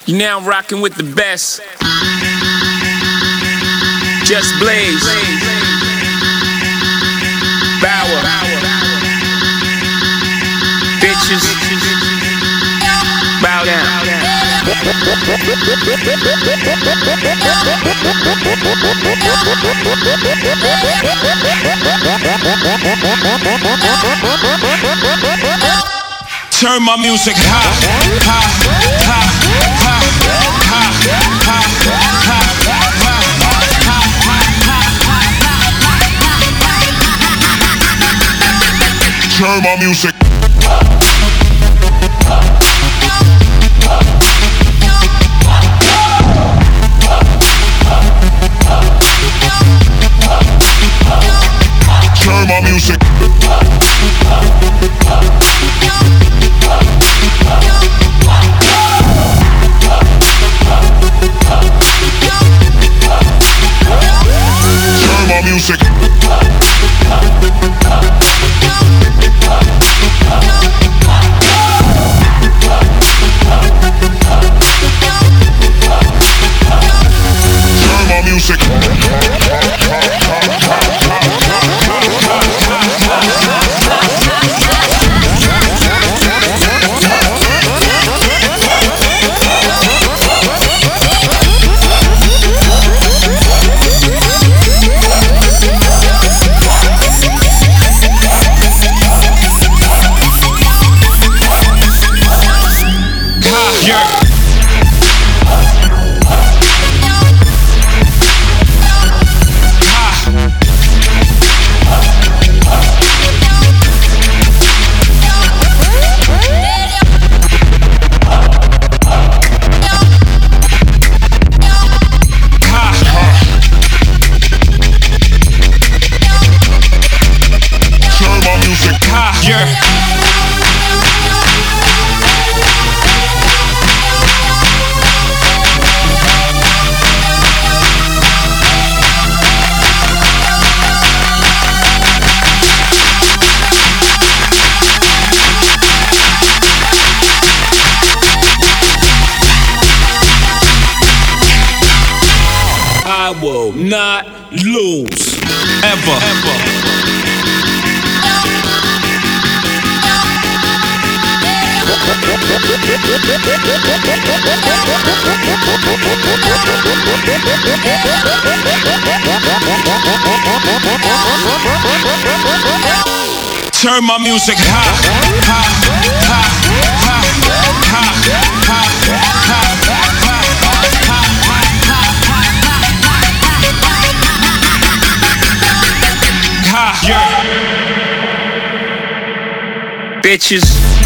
You're now rocking with the best. Just Blaze. Bauer. Bitches. Bow down. Turn my music high, high, high, high, high, high, high. Turn my music. Turn my music. Music. Turn my music. I will not lose ever. Turn my music high, high, high, high, high, high, high, high, high, yeah. Bitches.